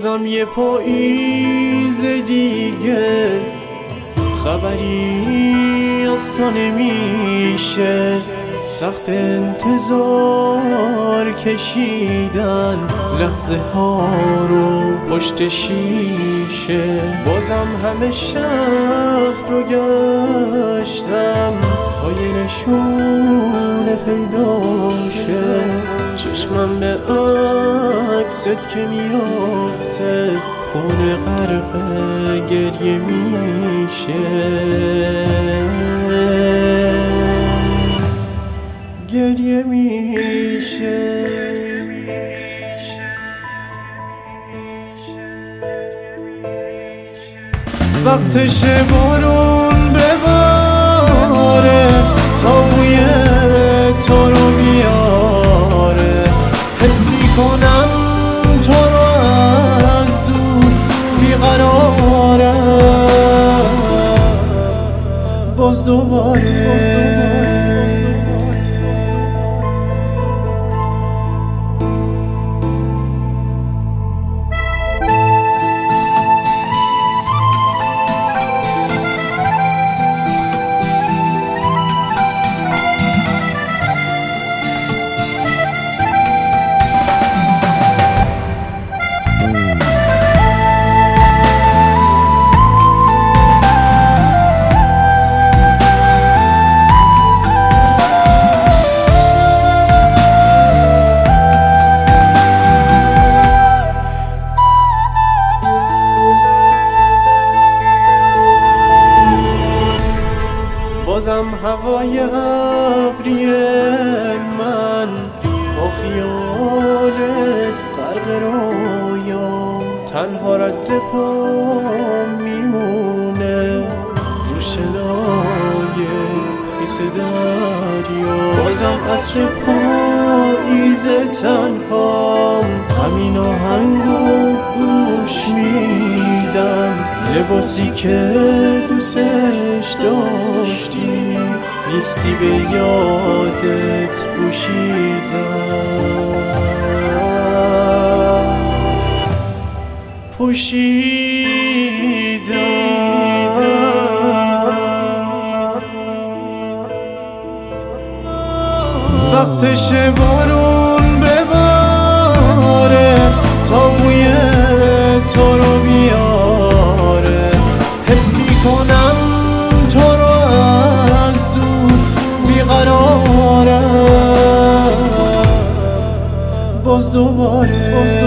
بازم یه پاییز دیگه، خبری از تو نمیشه. سخت انتظار کشیدن لحظه ها رو پشت شیشه. بازم همه شهر رو گشتم تا یه نشونه پیدا شه. چشمم به عکست که میافته خونه غرق گریه میشه. گریه میشه. وقتشه بارون بباره تا بوی تو رو بیاره. حس میکنم تو رو از دور بیقرارم. باز دوباره بازم هوای ابری من با خیالت غرق رویام. تنها رد پا میمونه رو شنای خیس دریا. بازم عصر پاییز تنهام، همین آهنگو گوش میدم. لباسی که دوستش داشتی نیستی به یادت پوشیدم. وقتشه بارون بباره تا بوی تو رو بیاره. حس میکنم تو رو از دور بیقرارم. باز دوباره